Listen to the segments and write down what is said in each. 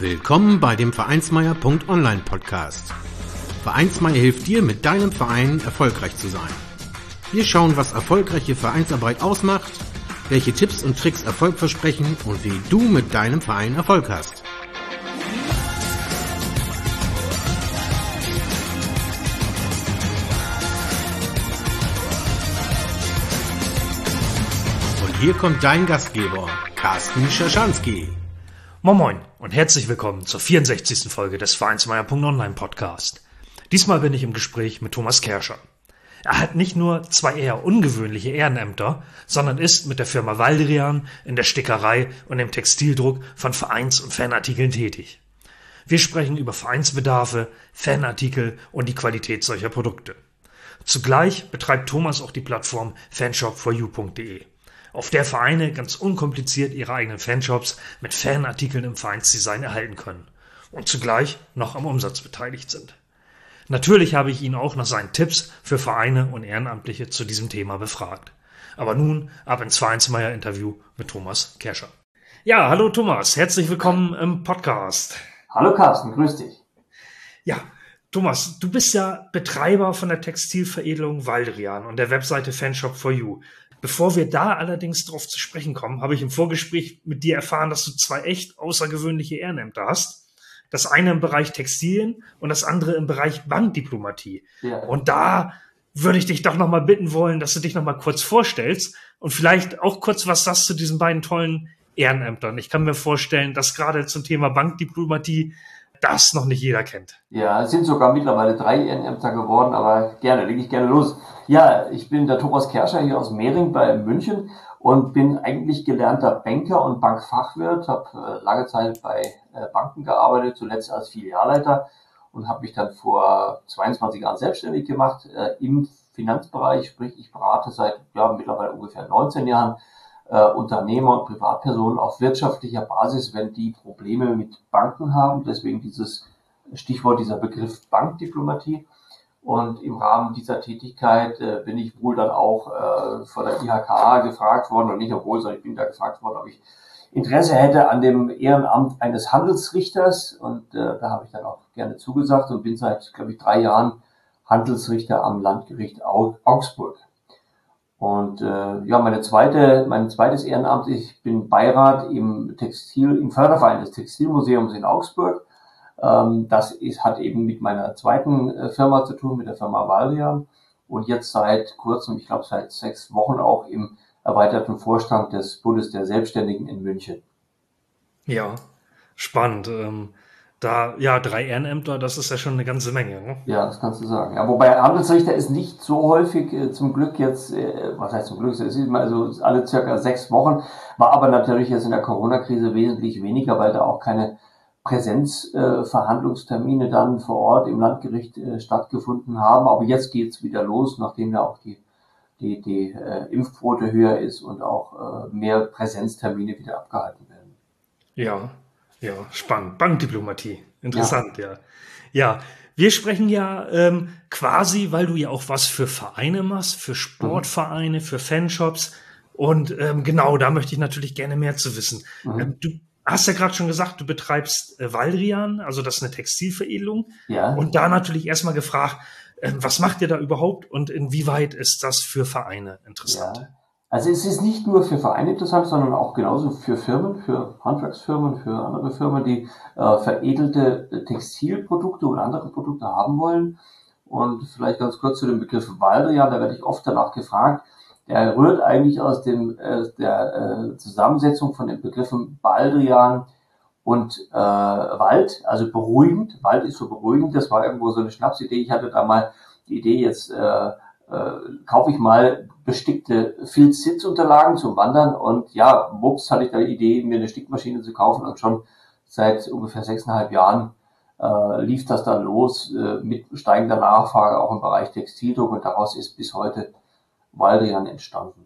Willkommen bei dem Vereinsmeier.online Podcast. Vereinsmeier hilft dir, mit deinem Verein erfolgreich zu sein. Wir schauen, was erfolgreiche Vereinsarbeit ausmacht, welche Tipps und Tricks Erfolg versprechen und wie du mit deinem Verein Erfolg hast. Und hier kommt dein Gastgeber, Carsten Schaschanski. Moin Moin und herzlich willkommen zur 64. Folge des Vereinsmeier.online Podcast. Diesmal bin ich im Gespräch mit Thomas Kerscher. Er hat nicht nur zwei eher ungewöhnliche Ehrenämter, sondern ist mit der Firma Waldrian in der Stickerei und im Textildruck von Vereins- und Fanartikeln tätig. Wir sprechen über Vereinsbedarfe, Fanartikel und die Qualität solcher Produkte. Zugleich betreibt Thomas auch die Plattform fanshop4you.de, auf der Vereine ganz unkompliziert ihre eigenen Fanshops mit Fanartikeln im Vereinsdesign erhalten können und zugleich noch am Umsatz beteiligt sind. Natürlich habe ich ihn auch nach seinen Tipps für Vereine und Ehrenamtliche zu diesem Thema befragt. Aber nun ab ins Vereinsmeier-Interview mit Thomas Kerscher. Ja, hallo Thomas, herzlich willkommen im Podcast. Hallo Carsten, grüß dich. Ja, Thomas, du bist ja Betreiber von der Textilveredelung Waldrian und der Webseite Fanshop4you. Bevor wir da allerdings drauf zu sprechen kommen, habe ich im Vorgespräch mit dir erfahren, dass du zwei echt außergewöhnliche Ehrenämter hast. Das eine im Bereich Textilien und das andere im Bereich Bankdiplomatie. Ja. Und da würde ich dich doch nochmal bitten wollen, dass du dich nochmal kurz vorstellst und vielleicht auch kurz was sagst zu diesen beiden tollen Ehrenämtern. Ich kann mir vorstellen, dass gerade zum Thema Bankdiplomatie das noch nicht jeder kennt. Ja, es sind sogar mittlerweile 3 Ehrenämter geworden, aber lege ich gerne los. Ja, ich bin der Thomas Kerscher hier aus Mehring bei München und bin eigentlich gelernter Banker und Bankfachwirt, habe lange Zeit bei Banken gearbeitet, zuletzt als Filialleiter und habe mich dann vor 22 Jahren selbstständig gemacht im Finanzbereich, sprich ich berate seit mittlerweile ungefähr 19 Jahren Unternehmer und Privatpersonen auf wirtschaftlicher Basis, wenn die Probleme mit Banken haben. Deswegen dieses Stichwort, dieser Begriff Bankdiplomatie. Und im Rahmen dieser Tätigkeit bin ich wohl dann auch von der IHK gefragt worden, und nicht sondern ich bin da gefragt worden, ob ich Interesse hätte an dem Ehrenamt eines Handelsrichters. Und da habe ich dann auch gerne zugesagt und bin seit, 3 Jahren Handelsrichter am Landgericht Augsburg. Und mein zweites Ehrenamt, ich bin Beirat im Förderverein des Textilmuseums in Augsburg. Das hat eben mit meiner zweiten Firma zu tun, mit der Firma Waldrian. Und jetzt seit kurzem, ich glaube seit 6 Wochen auch im erweiterten Vorstand des Bundes der Selbstständigen in München. Ja, spannend. 3 Ehrenämter, das ist ja schon eine ganze Menge, ne? Ja, das kannst du sagen. Ja, wobei Handelsrichter ist nicht so häufig, zum Glück jetzt, was heißt zum Glück, es ist immer so alle circa 6 Wochen, war aber natürlich jetzt in der Corona-Krise wesentlich weniger, weil da auch keine Präsenzverhandlungstermine dann vor Ort im Landgericht stattgefunden haben. Aber jetzt geht's wieder los, nachdem ja auch die Impfquote höher ist und auch mehr Präsenztermine wieder abgehalten werden. Ja, spannend. Bankdiplomatie. Interessant, ja. Ja, wir sprechen ja quasi, weil du ja auch was für Vereine machst, für Sportvereine, für Fanshops. Und genau, da möchte ich natürlich gerne mehr zu wissen. Du hast ja gerade schon gesagt, du betreibst Waldrian, also das ist eine Textilveredelung. Ja. Und da natürlich erstmal gefragt, was macht ihr da überhaupt und inwieweit ist das für Vereine interessant? Ja. Also es ist nicht nur für Vereine interessant, sondern auch genauso für Firmen, für Handwerksfirmen, für andere Firmen, die veredelte Textilprodukte und andere Produkte haben wollen. Und vielleicht ganz kurz zu dem Begriff Waldrian, da werde ich oft danach gefragt. Der rührt eigentlich aus der Zusammensetzung von den Begriffen Baldrian und Wald, also beruhigend. Wald ist so beruhigend, das war irgendwo so eine Schnapsidee. Ich hatte da mal die Idee, jetzt kaufe ich mal bestickte Filz-Sitzunterlagen zum Wandern und wups, hatte ich da die Idee, mir eine Stickmaschine zu kaufen und schon seit ungefähr 6,5 Jahren lief das dann los mit steigender Nachfrage auch im Bereich Textildruck und daraus ist bis heute Waldrian entstanden.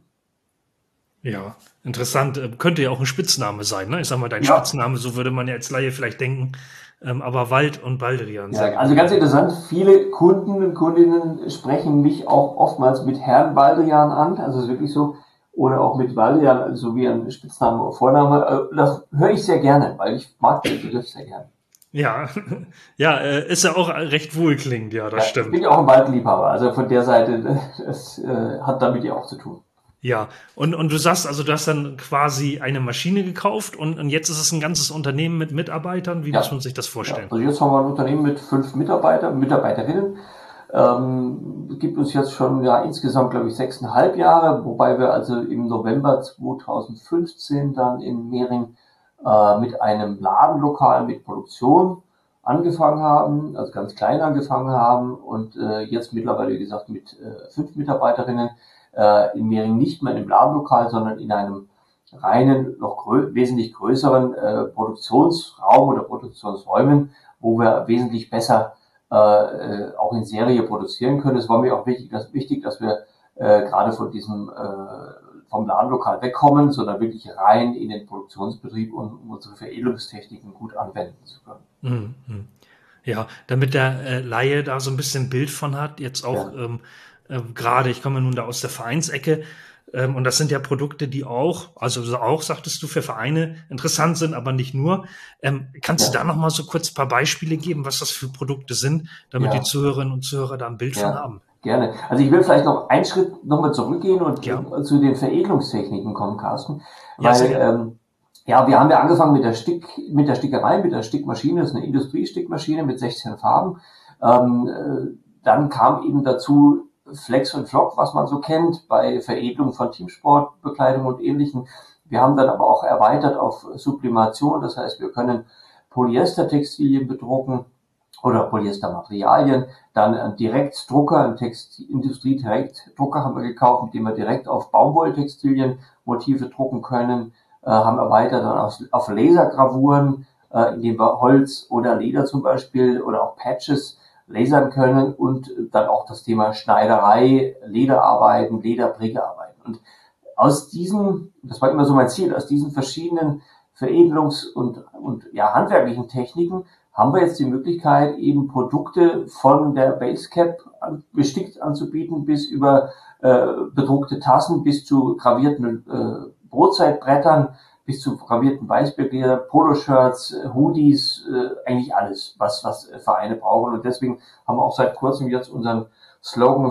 Ja, interessant. Könnte ja auch ein Spitzname sein, ne? Ich sag mal, dein Spitzname, so würde man ja als Laie vielleicht denken. Aber Wald und Baldrian. Ja, also ganz interessant, viele Kunden und Kundinnen sprechen mich auch oftmals mit Herrn Baldrian an. Also es ist wirklich so, oder auch mit Valdian, so wie ein Spitzname oder Vorname. Das höre ich sehr gerne, weil ich mag den Begriff sehr gerne. Ja, ja, ist ja auch recht wohlklingend, ja, das Ich bin stimmt. ja auch ein Waldliebhaber, also von der Seite, das hat damit ja auch zu tun. Ja, und du sagst also, du hast dann quasi eine Maschine gekauft und jetzt ist es ein ganzes Unternehmen mit Mitarbeitern. Wie muss man Ja, sich das ja. vorstellen? Also jetzt haben wir ein Unternehmen mit 5 Mitarbeitern, Mitarbeiterinnen. Gibt uns jetzt schon insgesamt, glaube ich, 6,5 Jahre, wobei wir also im November 2015 dann in Mehring mit einem Ladenlokal mit Produktion angefangen haben, also ganz klein angefangen haben und jetzt mittlerweile, wie gesagt, mit 5 Mitarbeiterinnen in Mehring nicht mehr im Ladenlokal, sondern in einem reinen, noch wesentlich größeren Produktionsraum oder Produktionsräumen, wo wir wesentlich besser auch in Serie produzieren können. Es war mir auch wichtig, dass wir gerade von diesem vom Ladenlokal wegkommen, sondern wirklich rein in den Produktionsbetrieb, um unsere Veredelungstechniken gut anwenden zu können. Mhm. Ja, damit der Laie da so ein bisschen Bild von hat, jetzt auch Ja. gerade, ich komme ja nun da aus der Vereinsecke, und das sind ja Produkte, die auch, also auch, sagtest du, für Vereine interessant sind, aber nicht nur. Kannst du Ja, da noch mal so kurz ein paar Beispiele geben, was das für Produkte sind, damit die ja, Zuhörerinnen und Zuhörer da ein Bild von ja, haben? gerne. Also ich will vielleicht noch einen Schritt nochmal zurückgehen und Ja, zu den Veredelungstechniken kommen, Carsten, ja, sehr weil gerne. wir haben ja angefangen mit der Stickerei, mit der Stickmaschine, das ist eine Industriestickmaschine mit 16 Farben. Dann kam eben dazu Flex und Flock, was man so kennt, bei Veredelung von Teamsportbekleidung und Ähnlichem. Wir haben dann aber auch erweitert auf Sublimation, das heißt, wir können Polyestertextilien bedrucken oder Polyestermaterialien. Dann ein Direktdrucker, ein Industriedirektdrucker haben wir gekauft, mit dem wir direkt auf Baumwolltextilien Motive drucken können. Haben erweitert dann auf Lasergravuren, indem wir Holz oder Leder zum Beispiel oder auch Patches lasern können und dann auch das Thema Schneiderei, Lederarbeiten, Lederprägearbeiten. Und aus diesen, das war immer so mein Ziel, aus diesen verschiedenen Veredelungs- und handwerklichen Techniken haben wir jetzt die Möglichkeit, eben Produkte von der Basecap bestickt anzubieten, bis über bedruckte Tassen, bis zu gravierten Brotzeitbrettern, bis zu gravierten Weißbiergläser, Poloshirts, Hoodies, eigentlich alles, was Vereine brauchen. Und deswegen haben wir auch seit kurzem jetzt unseren Slogan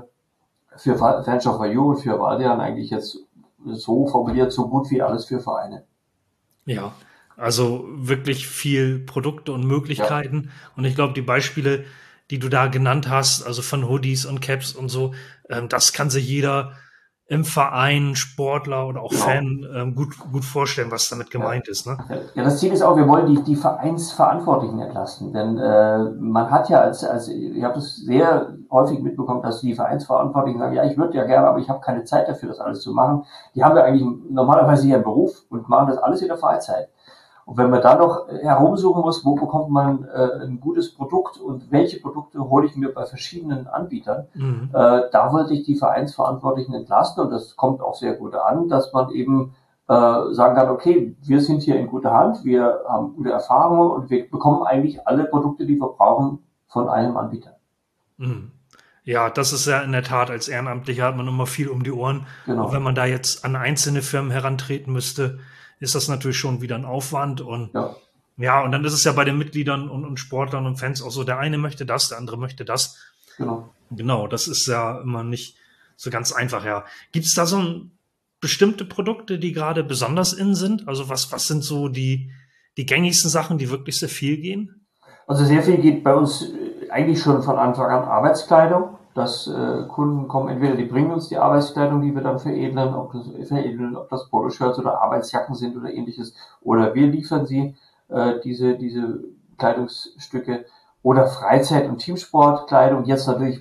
für Fans of You und für Valdian eigentlich jetzt so formuliert, so gut wie alles für Vereine. Ja, also wirklich viel Produkte und Ja, Möglichkeiten. Und ich glaube, die Beispiele, die du da genannt hast, also von Hoodies und Caps und so, das kann sich jeder im Verein, Sportler oder auch genau. Fan gut vorstellen, was damit Ja. gemeint ist, ne? Ja, das Ziel ist auch, wir wollen die Vereinsverantwortlichen entlasten, denn man hat ja ich habe das sehr häufig mitbekommen, dass die Vereinsverantwortlichen sagen, ja, ich würde ja gerne, aber ich habe keine Zeit dafür, das alles zu machen. Die haben ja eigentlich normalerweise ihren Beruf und machen das alles in der Freizeit. Und wenn man da noch herumsuchen muss, wo bekommt man ein gutes Produkt und welche Produkte hole ich mir bei verschiedenen Anbietern, Mhm. da wollte ich die Vereinsverantwortlichen entlasten und das kommt auch sehr gut an, dass man eben sagen kann, okay, wir sind hier in guter Hand, wir haben gute Erfahrungen und wir bekommen eigentlich alle Produkte, die wir brauchen, von einem Anbieter. Mhm. Ja, das ist ja in der Tat, als Ehrenamtlicher hat man immer viel um die Ohren. Und wenn Genau. man da jetzt an einzelne Firmen herantreten müsste, ist das natürlich schon wieder ein Aufwand. Und Ja, ja, und dann ist es ja bei den Mitgliedern und Sportlern und Fans auch so, der eine möchte das, der andere möchte das. genau. Genau, das ist ja immer nicht so ganz einfach, ja. Gibt es da so bestimmte Produkte, die gerade besonders in sind? Also was sind so die gängigsten Sachen, die wirklich sehr viel gehen? Also sehr viel geht bei uns eigentlich schon von Anfang an Arbeitskleidung. Dass Kunden kommen, entweder die bringen uns die Arbeitskleidung, die wir dann veredeln, ob das Poloshirts oder Arbeitsjacken sind oder ähnliches, oder wir liefern sie diese Kleidungsstücke oder Freizeit- und Teamsportkleidung. Jetzt natürlich,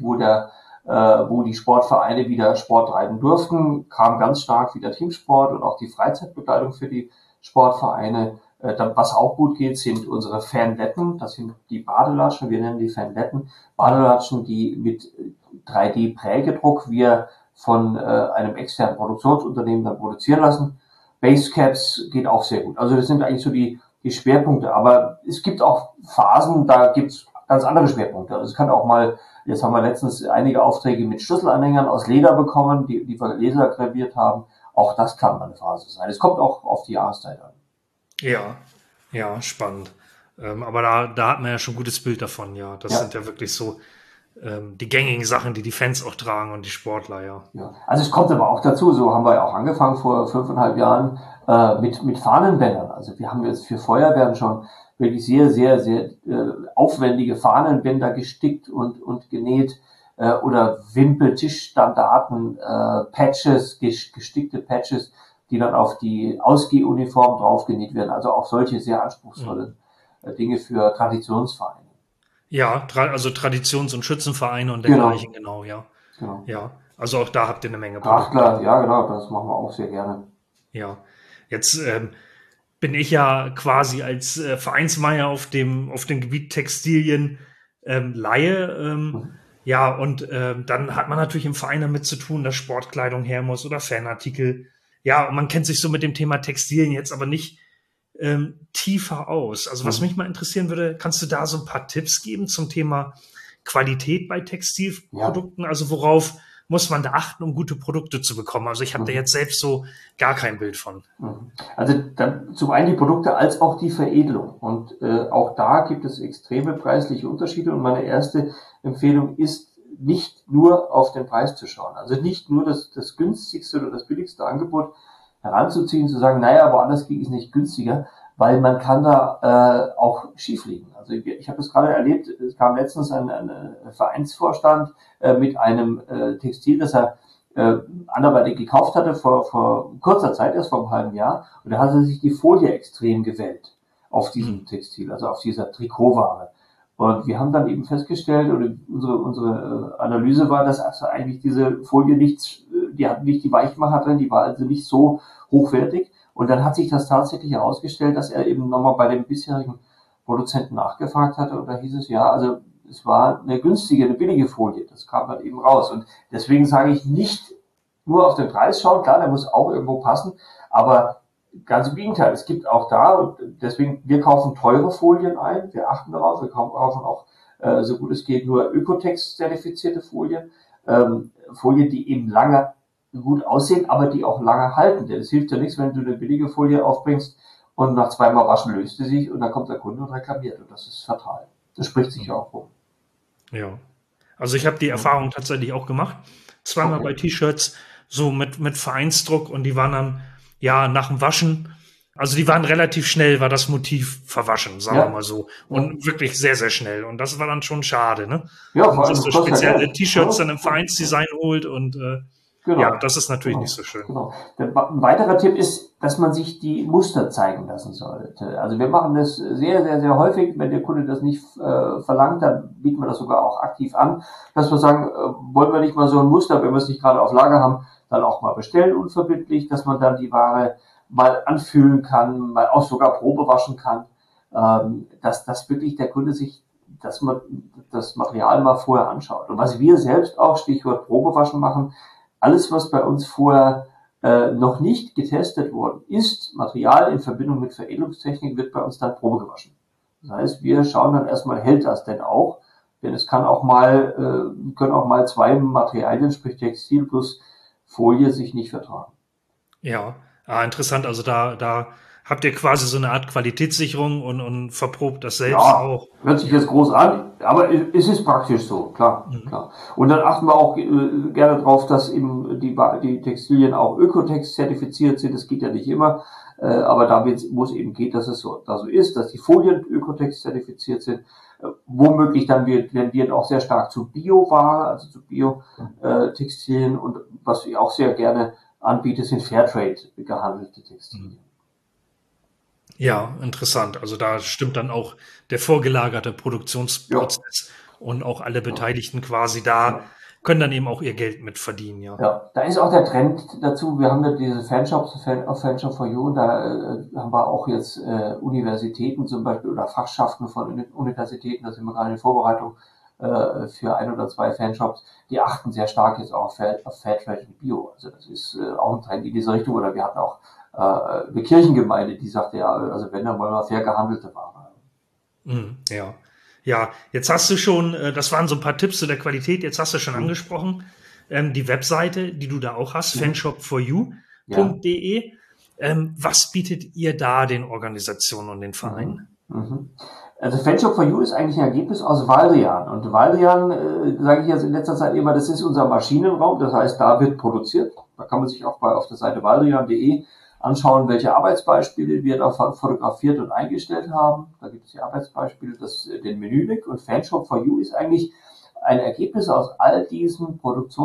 wo die Sportvereine wieder Sport treiben durften, kam ganz stark wieder Teamsport und auch die Freizeitbekleidung für die Sportvereine. Was auch gut geht, sind unsere Fanletten. Das sind die Badelatschen. Wir nennen die Fanletten. Badelatschen, die mit 3D-Prägedruck wir von einem externen Produktionsunternehmen dann produzieren lassen. Basecaps geht auch sehr gut. Also das sind eigentlich so die Schwerpunkte. Aber es gibt auch Phasen, da gibt's ganz andere Schwerpunkte. Also es kann auch mal, jetzt haben wir letztens einige Aufträge mit Schlüsselanhängern aus Leder bekommen, die wir lasergraviert haben. auch das kann mal eine Phase sein. Es kommt auch auf die Jahreszeit an. Ja, spannend. Aber da hat man ja schon ein gutes Bild davon, ja. Das sind ja wirklich so die gängigen Sachen, die Fans auch tragen und die Sportler, ja. Also es kommt aber auch dazu, so haben wir ja auch angefangen vor 5,5 Jahren mit Fahnenbändern. Also wir haben jetzt für Feuerwehren schon wirklich sehr, sehr, sehr aufwendige Fahnenbänder gestickt und genäht oder Wimpel-Tischstandarten, Patches, gestickte Patches, die dann auf die Ausgehuniform draufgenäht werden. Also auch solche sehr anspruchsvolle Dinge für Traditionsvereine. Ja, also Traditions- und Schützenvereine und dergleichen, genau. Ja. Also auch da habt ihr eine Menge Produkte. Ja, genau, das machen wir auch sehr gerne. Ja, jetzt bin ich ja quasi als Vereinsmeier auf dem Gebiet Textilien Laie. Ja, und dann hat man natürlich im Verein damit zu tun, dass Sportkleidung her muss oder Fanartikel. Ja, und man kennt sich so mit dem Thema Textilien jetzt aber nicht tiefer aus. Also was mich mal interessieren würde, kannst du da so ein paar Tipps geben zum Thema Qualität bei Textilprodukten? Ja. Also worauf muss man da achten, um gute Produkte zu bekommen? Also ich habe da jetzt selbst so gar kein Bild von. Also dann zum einen die Produkte als auch die Veredelung. Und auch da gibt es extreme preisliche Unterschiede. Und meine erste Empfehlung ist, nicht nur auf den Preis zu schauen. Also nicht nur das günstigste oder das billigste Angebot heranzuziehen, zu sagen, naja, woanders kriege ich es nicht günstiger, weil man kann da auch schief liegen. Also ich habe das gerade erlebt, es kam letztens ein Vereinsvorstand mit einem Textil, das er anderweitig gekauft hatte vor kurzer Zeit, erst vor einem halben Jahr, und da hatte sich die Folie extrem gewellt auf diesem Textil, also auf dieser Trikotware. Und wir haben dann eben festgestellt, oder unsere Analyse war, dass also eigentlich diese Folie die hat nicht die Weichmacher drin, die war also nicht so hochwertig. Und dann hat sich das tatsächlich herausgestellt, dass er eben nochmal bei dem bisherigen Produzenten nachgefragt hatte. Und da hieß es, ja, also es war eine billige Folie. Das kam dann eben raus. Und deswegen sage ich, nicht nur auf den Preis schauen. Klar, der muss auch irgendwo passen. Aber ganz im Gegenteil, es gibt auch da, und deswegen, wir kaufen teure Folien ein. Wir achten darauf. Wir kaufen auch, so gut es geht, nur Ökotex-zertifizierte Folien. Folien, die eben lange gut aussehen, aber die auch lange halten. Denn es hilft ja nichts, wenn du eine billige Folie aufbringst und nach 2-mal Waschen löst sie sich und dann kommt der Kunde und reklamiert. Und das ist fatal. Das spricht sich ja auch rum. Ja. Also ich habe die Erfahrung tatsächlich auch gemacht. 2-mal bei T-Shirts, so mit Vereinsdruck, und die waren dann, ja, nach dem Waschen, also die waren relativ schnell, war das Motiv verwaschen, sagen wir mal so. Und wirklich sehr, sehr schnell. Und das war dann schon schade, ne? Ja, vor allem, dass du spezielle T-Shirts dann im Vereinsdesign holt und ja, das ist natürlich nicht so schön. Genau. Ein weiterer Tipp ist, dass man sich die Muster zeigen lassen sollte. Also wir machen das sehr, sehr, sehr häufig. Wenn der Kunde das nicht verlangt, dann bieten wir das sogar auch aktiv an, dass wir sagen, wollen wir nicht mal so ein Muster, wenn wir es nicht gerade auf Lager haben, dann auch mal bestellen, unverbindlich, dass man dann die Ware mal anfühlen kann, mal auch sogar Probe waschen kann, dass wirklich der Kunde sich das Material mal vorher anschaut. Und was wir selbst auch, Stichwort Probewaschen machen, alles, was bei uns vorher noch nicht getestet worden ist, Material in Verbindung mit Veredelungstechnik, wird bei uns dann Probe gewaschen. Das heißt, wir schauen dann erstmal, hält das denn auch? Denn es kann auch können auch mal 2 Materialien, sprich Textil plus Folie, sich nicht vertragen. Ja, interessant. Also da habt ihr quasi so eine Art Qualitätssicherung und verprobt das selbst auch. Hört sich jetzt groß an, aber es ist praktisch so, klar. Und dann achten wir auch gerne darauf, dass eben die Textilien auch Ökotex zertifiziert sind. Das geht ja nicht immer, aber da wo es eben geht, dass es so ist, dass die Folien Ökotex zertifiziert sind. Womöglich dann werden auch sehr stark zu Bio-Ware, also zu Bio-Textilien, und was ich auch sehr gerne anbiete, sind Fairtrade gehandelte Textilien. Ja, interessant. Also da stimmt dann auch der vorgelagerte Produktionsprozess und auch alle Beteiligten quasi da können dann eben auch ihr Geld mit verdienen. Ja, da ist auch der Trend dazu. Wir haben ja diese Fanshops auf Fanshop for You, da haben wir auch jetzt Universitäten zum Beispiel oder Fachschaften von Universitäten, da sind wir gerade in Vorbereitung für 1 oder 2 Fanshops, die achten sehr stark jetzt auch auf Fairtrade und Bio. Also das ist auch ein Trend in diese Richtung. Oder wir hatten auch eine Kirchengemeinde, die sagte, ja, also wenn, dann wollen wir fair gehandelte Ware haben. Ja, jetzt hast du schon, das waren so ein paar Tipps zu der Qualität, jetzt hast du schon angesprochen, die Webseite, die du da auch hast, Fanshop for You. Was bietet ihr da den Organisationen und den Vereinen? Also Fanshop for You ist eigentlich ein Ergebnis aus Valdrian. Und Valdrian, sage ich jetzt in letzter Zeit immer, das ist unser Maschinenraum. Das heißt, da wird produziert. Da kann man sich auch auf der Seite valdrian.de anschauen, welche Arbeitsbeispiele wir da fotografiert und eingestellt haben. Da gibt es die Arbeitsbeispiele, den Menülink. Und Fanshop for You ist eigentlich ein Ergebnis aus all diesen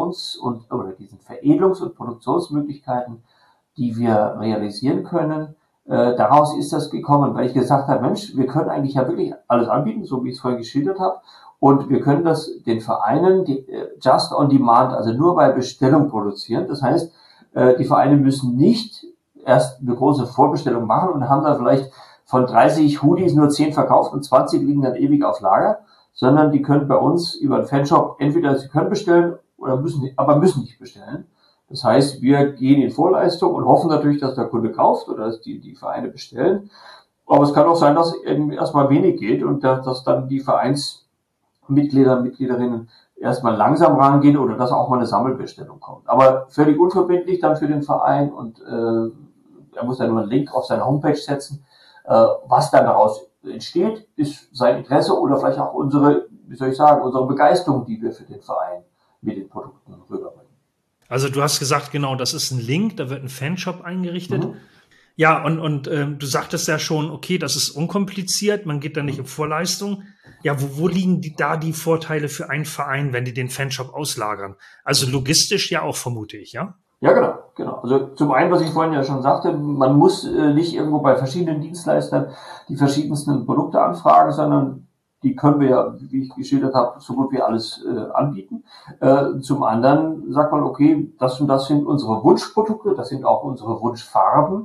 diesen Veredelungs- und Produktionsmöglichkeiten, die wir realisieren können. Daraus ist das gekommen, weil ich gesagt habe, Mensch, wir können eigentlich ja wirklich alles anbieten, so wie ich es vorhin geschildert habe. Und wir können das den Vereinen just on demand, also nur bei Bestellung produzieren. Das heißt, die Vereine müssen nicht erst eine große Vorbestellung machen und haben dann vielleicht von 30 Hoodies nur 10 verkauft und 20 liegen dann ewig auf Lager, sondern die können bei uns über einen Fanshop entweder sie können bestellen oder müssen nicht bestellen. Das heißt, wir gehen in Vorleistung und hoffen natürlich, dass der Kunde kauft oder dass die Vereine bestellen. Aber es kann auch sein, dass eben erstmal wenig geht und dass dann die Vereinsmitglieder, Mitgliederinnen erstmal langsam rangehen oder dass auch mal eine Sammelbestellung kommt. Aber völlig unverbindlich dann für den Verein und er muss dann nur einen Link auf seine Homepage setzen. Was dann daraus entsteht, ist sein Interesse oder vielleicht auch unsere Begeisterung, die wir für den Verein mit den Produkten rüberbringen. Also du hast gesagt, genau, das ist ein Link, da wird ein Fanshop eingerichtet. Ja, und du sagtest ja schon, okay, das ist unkompliziert, man geht da nicht in Vorleistung. Ja, wo liegen die Vorteile für einen Verein, wenn die den Fanshop auslagern? Also logistisch ja auch, vermute ich, ja? Ja, genau. Also zum einen, was ich vorhin ja schon sagte, man muss nicht irgendwo bei verschiedenen Dienstleistern die verschiedensten Produkte anfragen, sondern die können wir ja, wie ich geschildert habe, so gut wie alles anbieten. Zum anderen sagt man, okay, das und das sind unsere Wunschprodukte, das sind auch unsere Wunschfarben,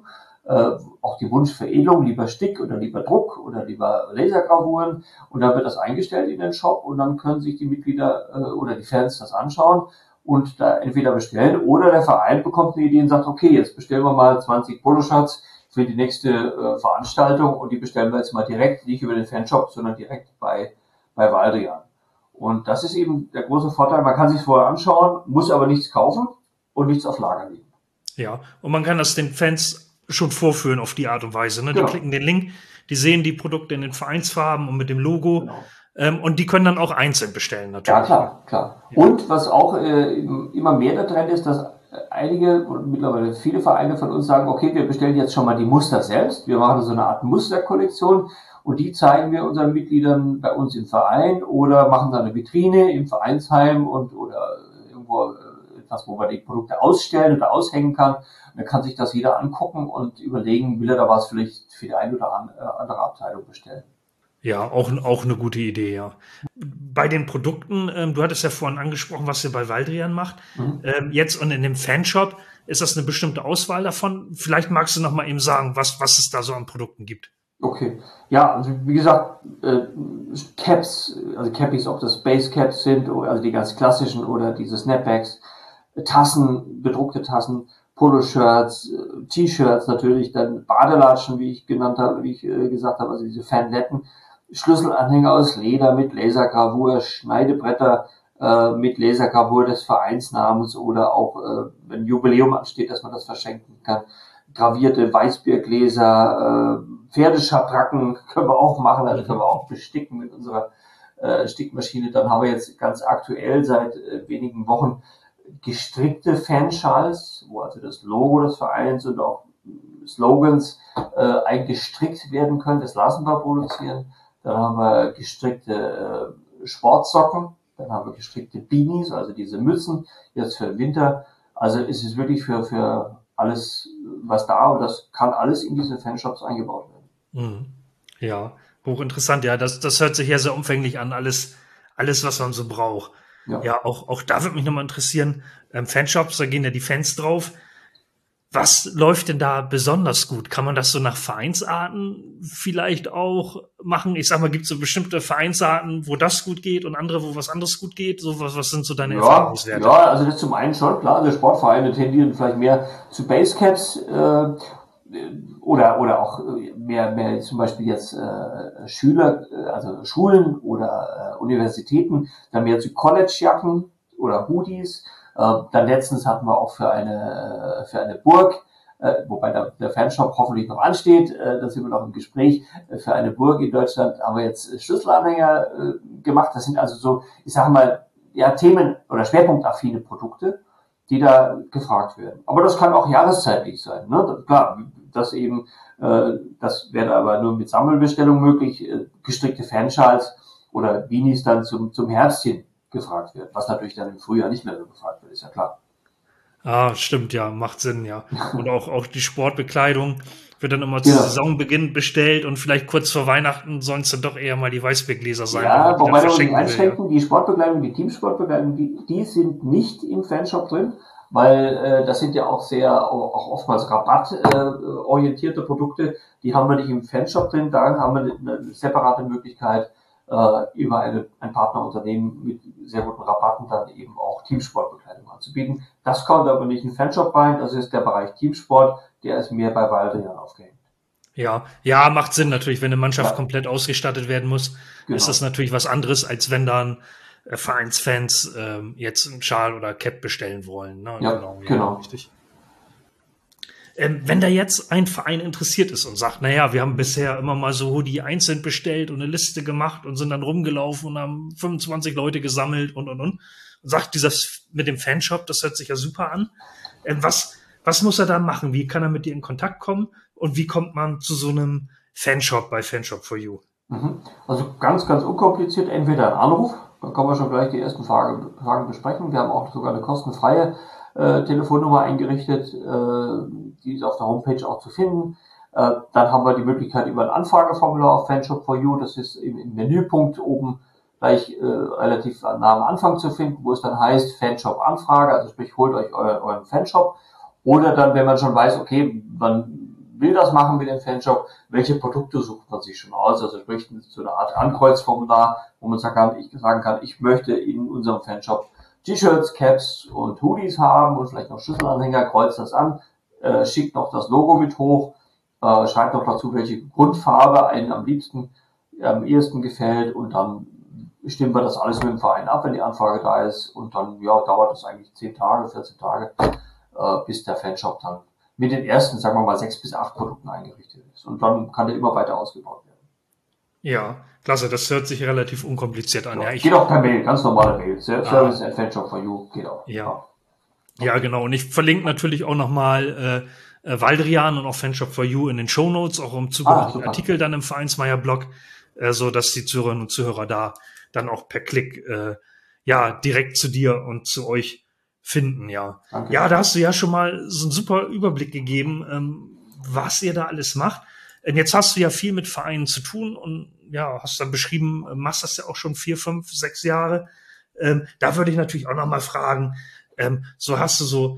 auch die Wunschveredelung, lieber Stick oder lieber Druck oder lieber Lasergravuren. Und dann wird das eingestellt in den Shop und dann können sich die Mitglieder oder die Fans das anschauen und da entweder bestellen oder der Verein bekommt eine Idee und sagt, okay, jetzt bestellen wir mal 20 Poloshirts für die nächste Veranstaltung und die bestellen wir jetzt mal direkt, nicht über den Fanshop, sondern direkt bei Valdrian. Und das ist eben der große Vorteil, man kann sich vorher anschauen, muss aber nichts kaufen und nichts auf Lager legen. Ja, und man kann das den Fans schon vorführen auf die Art und Weise. Ne? Die klicken den Link, die sehen die Produkte in den Vereinsfarben und mit dem Logo. Genau. Und die können dann auch einzeln bestellen, natürlich. Ja, klar. Ja. Und was auch immer mehr der Trend ist, dass einige und mittlerweile viele Vereine von uns sagen, okay, wir bestellen jetzt schon mal die Muster selbst. Wir machen so eine Art Musterkollektion und die zeigen wir unseren Mitgliedern bei uns im Verein oder machen dann eine Vitrine im Vereinsheim oder irgendwo etwas, wo man die Produkte ausstellen oder aushängen kann. Und dann kann sich das jeder angucken und überlegen, will er da was vielleicht für die eine oder andere Abteilung bestellen. Ja, auch eine gute Idee, ja. Bei den Produkten, du hattest ja vorhin angesprochen, was ihr bei Valdrian macht. Jetzt und in dem Fanshop, ist das eine bestimmte Auswahl davon? Vielleicht magst du noch mal eben sagen, was es da so an Produkten gibt. Okay. Ja, also wie gesagt, Caps, also Cappies, ob das Base Caps sind, also die ganz klassischen oder diese Snapbacks, Tassen, bedruckte Tassen, Poloshirts, T-Shirts natürlich, dann Badelatschen, wie ich gesagt habe, also diese Fanletten, Schlüsselanhänger aus Leder mit Lasergravur, Schneidebretter mit Lasergravur des Vereinsnamens oder auch, wenn ein Jubiläum ansteht, dass man das verschenken kann. Gravierte Weißbiergläser, Pferdeschabracken können wir auch machen, also können wir auch besticken mit unserer Stickmaschine. Dann haben wir jetzt ganz aktuell seit wenigen Wochen gestrickte Fanschals, wo also das Logo des Vereins und auch Slogans eingestrickt werden können. Das lassen wir produzieren. Dann haben wir gestrickte Sportsocken. Dann haben wir gestrickte Beanies, also diese Mützen, jetzt für den Winter. Also es ist wirklich für alles was da und das kann alles in diese Fanshops eingebaut werden. Ja, hochinteressant. Ja, das hört sich ja sehr umfänglich an. Alles, was man so braucht. Ja, auch da würde mich nochmal interessieren, Fanshops, da gehen ja die Fans drauf. Was läuft denn da besonders gut? Kann man das so nach Vereinsarten vielleicht auch machen? Ich sag mal, gibt es so bestimmte Vereinsarten, wo das gut geht und andere, wo was anderes gut geht? So was sind so deine Erfahrungswerte? Ja, also das zum einen schon, klar, also Sportvereine tendieren vielleicht mehr zu Basecaps oder auch mehr zum Beispiel jetzt Schüler, also Schulen oder Universitäten, dann mehr zu Collegejacken oder Hoodies. Dann letztens hatten wir auch für eine Burg, wobei der Fanshop hoffentlich noch ansteht, da sind wir noch im Gespräch, für eine Burg in Deutschland haben wir jetzt Schlüsselanhänger gemacht. Das sind also so, ich sage mal, ja, Themen- oder schwerpunktaffine Produkte, die da gefragt werden. Aber das kann auch jahreszeitlich sein. Ne? Klar, das eben, das wäre aber nur mit Sammelbestellung möglich, gestrickte Fanschals oder Beanies dann zum Herbst hin gefragt wird, was natürlich dann im Frühjahr nicht mehr so gefragt wird, ist ja klar. Ah, stimmt, ja, macht Sinn, ja. Und auch die Sportbekleidung wird dann immer zu Saisonbeginn bestellt und vielleicht kurz vor Weihnachten sollen es dann doch eher mal die Weißbiergläser sein. Ja, wobei wir uns einschränken, die Sportbekleidung, die Teamsportbekleidung, die sind nicht im Fanshop drin, weil das sind ja auch auch oftmals rabattorientierte Produkte, die haben wir nicht im Fanshop drin, da haben wir eine separate Möglichkeit, über ein Partnerunternehmen mit sehr guten Rabatten dann eben auch Teamsportbekleidung anzubieten. Das kommt aber nicht in den Fanshop rein, das ist der Bereich Teamsport, der ist mehr bei Baldrian aufgehängt. Ja, macht Sinn natürlich, wenn eine Mannschaft komplett ausgestattet werden muss, ist das natürlich was anderes, als wenn dann Vereinsfans jetzt einen Schal oder Cap bestellen wollen. Ne? Ja, genau. Richtig. Wenn da jetzt ein Verein interessiert ist und sagt, naja, wir haben bisher immer mal so Hoodie einzeln bestellt und eine Liste gemacht und sind dann rumgelaufen und haben 25 Leute gesammelt und sagt dieses mit dem Fanshop, das hört sich ja super an. Was muss er da machen? Wie kann er mit dir in Kontakt kommen? Und wie kommt man zu so einem Fanshop bei Fanshop for You? Also ganz, ganz unkompliziert, entweder ein Anruf, dann können wir schon gleich die ersten Fragen besprechen. Wir haben auch sogar eine kostenfreie Telefonnummer eingerichtet, die ist auf der Homepage auch zu finden. Dann haben wir die Möglichkeit über ein Anfrageformular auf Fanshop for You, das ist im Menüpunkt oben gleich relativ nah am Anfang zu finden, wo es dann heißt Fanshop Anfrage, also sprich holt euch euren Fanshop. Oder dann, wenn man schon weiß, okay, man will das machen mit dem Fanshop, welche Produkte sucht man sich schon aus, also sprich so eine Art Ankreuzformular, wo man sagen kann, ich möchte in unserem Fanshop T-Shirts, Caps und Hoodies haben und vielleicht noch Schlüsselanhänger, kreuzt das an, schickt noch das Logo mit hoch, schreibt noch dazu, welche Grundfarbe einen am ehesten gefällt und dann stimmen wir das alles mit dem Verein ab, wenn die Anfrage da ist und dann dauert das eigentlich 10 Tage, 14 Tage, bis der Fanshop dann mit den ersten, sagen wir mal, 6 bis 8 Produkten eingerichtet ist und dann kann der immer weiter ausgebaut werden. Ja, klasse, das hört sich relativ unkompliziert an. Ja, geht auch per Mail, ganz normale Mail. Service at Fanshop for You geht auch. Ja, genau. Und ich verlinke natürlich auch nochmal Baldrian und auch Fanshop for You in den Shownotes, auch im zugehörigen Artikel dann im Vereinsmeier-Blog, so dass die Zuhörerinnen und Zuhörer da dann auch per Klick direkt zu dir und zu euch finden, ja. Danke. Ja, da hast du ja schon mal so einen super Überblick gegeben, was ihr da alles macht. Jetzt hast du ja viel mit Vereinen zu tun und ja, hast dann beschrieben, machst das ja auch schon 4, 5, 6 Jahre. Da würde ich natürlich auch noch mal fragen, so hast du so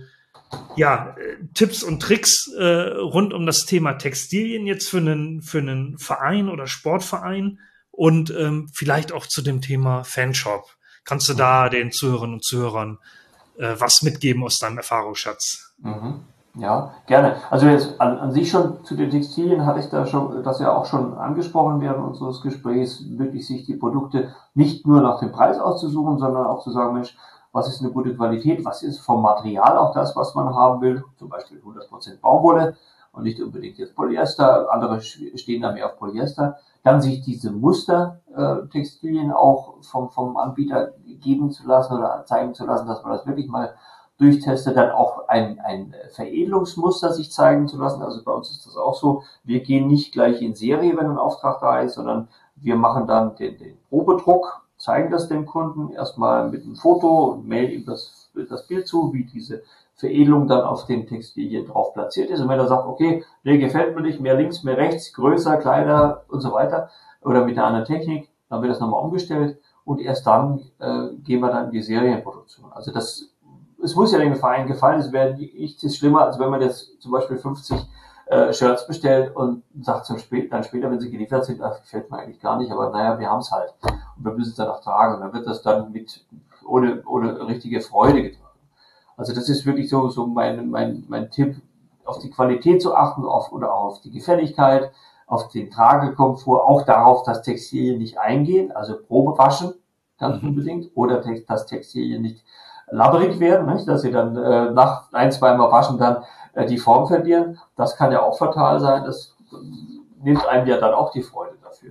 Tipps und Tricks rund um das Thema Textilien jetzt für einen Verein oder Sportverein und vielleicht auch zu dem Thema Fanshop. Kannst du da den Zuhörerinnen und Zuhörern was mitgeben aus deinem Erfahrungsschatz? Ja, gerne. Also jetzt an sich schon zu den Textilien hatte ich da schon, das ja auch schon angesprochen während unseres Gesprächs, wirklich sich die Produkte nicht nur nach dem Preis auszusuchen, sondern auch zu sagen, Mensch, was ist eine gute Qualität, was ist vom Material auch das, was man haben will, zum Beispiel 100% Baumwolle und nicht unbedingt jetzt Polyester, andere stehen da mehr auf Polyester, dann sich diese Mustertextilien auch vom Anbieter geben zu lassen oder zeigen zu lassen, dass man das wirklich mal durchtestet, dann auch ein Veredelungsmuster sich zeigen zu lassen. Also bei uns ist das auch so, wir gehen nicht gleich in Serie, wenn ein Auftrag da ist, sondern wir machen dann den Probedruck, zeigen das dem Kunden erstmal mit einem Foto und mailen ihm das Bild zu, wie diese Veredelung dann auf den Textilien drauf platziert ist. Und wenn er sagt, okay, nee, gefällt mir nicht, mehr links, mehr rechts, größer, kleiner und so weiter, oder mit einer anderen Technik, dann wird das nochmal umgestellt und erst dann gehen wir dann in die Serienproduktion. Also es muss ja dem Verein gefallen, es wäre nichts schlimmer, als wenn man jetzt zum Beispiel 50 Shirts bestellt und sagt dann später, wenn sie geliefert sind, das gefällt mir eigentlich gar nicht, aber naja, wir haben es halt. Und wir müssen es dann auch tragen. Und dann wird das dann ohne richtige Freude getragen. Also das ist wirklich so mein Tipp, auf die Qualität zu achten, oder auch auf die Gefälligkeit, auf den Tragekomfort, auch darauf, dass Textilien nicht eingehen, also Probe waschen, ganz unbedingt, oder dass Textilien nicht labberig werden, nicht? Dass sie dann nach 1-2 Mal waschen dann die Form verlieren. Das kann ja auch fatal sein. Das nimmt einem ja dann auch die Freude dafür.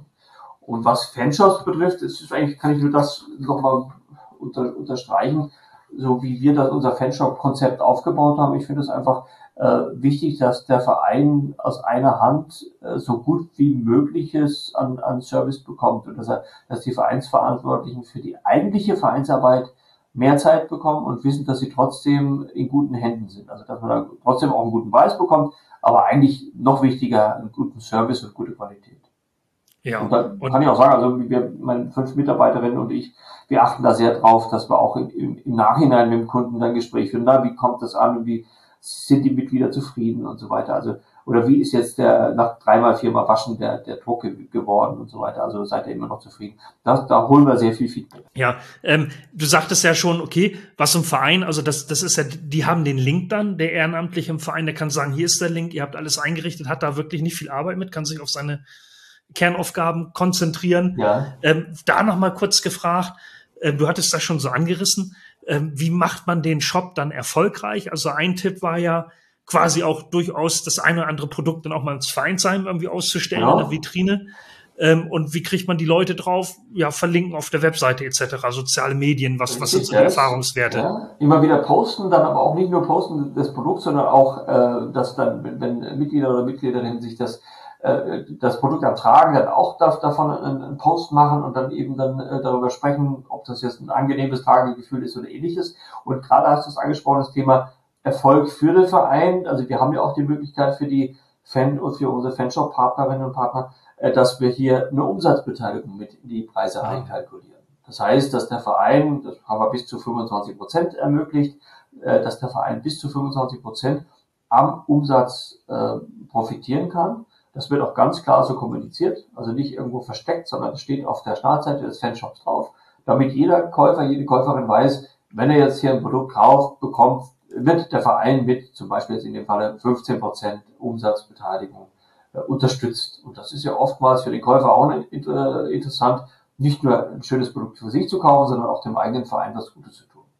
Und was Fanshops betrifft, ist eigentlich, kann ich nur das nochmal unterstreichen, so wie wir das unser Fanshop-Konzept aufgebaut haben. Ich finde es einfach wichtig, dass der Verein aus einer Hand so gut wie mögliches an Service bekommt und dass die Vereinsverantwortlichen für die eigentliche Vereinsarbeit mehr Zeit bekommen und wissen, dass sie trotzdem in guten Händen sind. Also dass man da trotzdem auch einen guten Preis bekommt, aber eigentlich noch wichtiger einen guten Service und gute Qualität. Ja, und da kann ich auch sagen, also meine 5 Mitarbeiterinnen und ich, wir achten da sehr drauf, dass wir auch im Nachhinein mit dem Kunden dann Gespräch führen. Wie kommt das an? Wie sind die Mitglieder zufrieden und so weiter? Also, oder wie ist jetzt nach 3-mal, 4-mal Waschen der Druck geworden und so weiter? Also seid ihr immer noch zufrieden? Da holen wir sehr viel Feedback. Ja, du sagtest ja schon, okay, was im Verein, also das ist ja, die haben den Link dann, der Ehrenamtliche im Verein, der kann sagen, hier ist der Link, ihr habt alles eingerichtet, hat da wirklich nicht viel Arbeit mit, kann sich auf seine Kernaufgaben konzentrieren. Ja. Da nochmal kurz gefragt, du hattest das schon so angerissen, wie macht man den Shop dann erfolgreich? Also ein Tipp war ja quasi auch durchaus das eine oder andere Produkt dann auch mal ins Vereinsheim irgendwie auszustellen in der Vitrine. Und wie kriegt man die Leute drauf? Ja, verlinken auf der Webseite etc., soziale Medien, was sind so die Erfahrungswerte? Ja, immer wieder posten, dann aber auch nicht nur posten des Produkts, sondern auch, dass dann, wenn Mitglieder oder Mitgliederinnen sich das Produkt ertragen, dann auch davon einen Post machen und dann eben darüber sprechen, ob das jetzt ein angenehmes Tragegefühl ist oder ähnliches. Und gerade hast du es angesprochen, das Thema Erfolg für den Verein. Also wir haben ja auch die Möglichkeit für die und für unsere Fanshop-Partnerinnen und Partner, dass wir hier eine Umsatzbeteiligung mit in die Preise einkalkulieren. Das heißt, dass der Verein, das haben wir bis zu 25% ermöglicht, dass der Verein bis zu 25% am Umsatz profitieren kann. Das wird auch ganz klar so kommuniziert, also nicht irgendwo versteckt, sondern es steht auf der Startseite des Fanshops drauf, damit jeder Käufer, jede Käuferin weiß, wenn er jetzt hier ein Produkt kauft, bekommt, wird der Verein mit, zum Beispiel jetzt in dem Falle 15% Umsatzbeteiligung unterstützt. Und das ist ja oftmals für den Käufer auch interessant, nicht nur ein schönes Produkt für sich zu kaufen, sondern auch dem eigenen Verein was Gutes zu tun.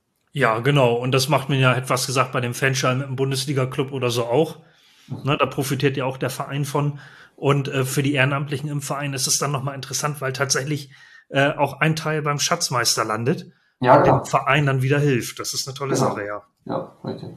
Ja, genau. Und das macht man ja, etwas gesagt, bei dem Fanschein im Bundesliga-Club oder so auch. Da profitiert ja auch der Verein von. Und für die Ehrenamtlichen im Verein ist es dann nochmal interessant, weil tatsächlich auch ein Teil beim Schatzmeister landet und dem Verein dann wieder hilft. Das ist eine tolle Sache, ja. Ja, richtig.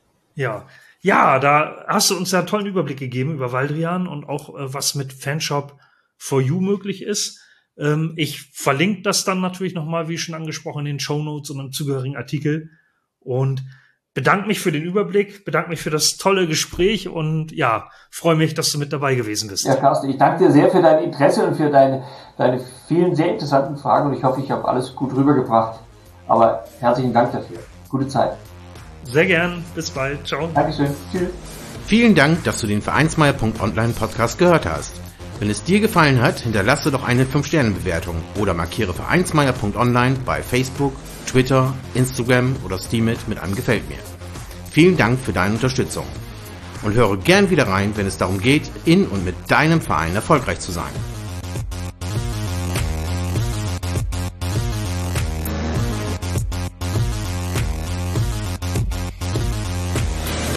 Ja, da hast du uns ja einen tollen Überblick gegeben über Waldrian und auch was mit Fanshop for You möglich ist. Ich verlinke das dann natürlich nochmal, wie schon angesprochen, in den Shownotes und im zugehörigen Artikel. Und bedanke mich für den Überblick, bedanke mich für das tolle Gespräch und ja, freue mich, dass du mit dabei gewesen bist. Ja, Carsten, ich danke dir sehr für dein Interesse und für deine vielen sehr interessanten Fragen und ich hoffe, ich habe alles gut rübergebracht. Aber herzlichen Dank dafür. Gute Zeit. Sehr gern. Bis bald. Ciao. Dankeschön. Tschüss. Vielen Dank, dass du den Vereinsmeier.online Podcast gehört hast. Wenn es dir gefallen hat, hinterlasse doch eine 5-Sterne-Bewertung oder markiere Vereinsmeier.online bei Facebook, Twitter, Instagram oder Steemit mit einem Gefällt mir. Vielen Dank für deine Unterstützung. Und höre gern wieder rein, wenn es darum geht, in und mit deinem Verein erfolgreich zu sein.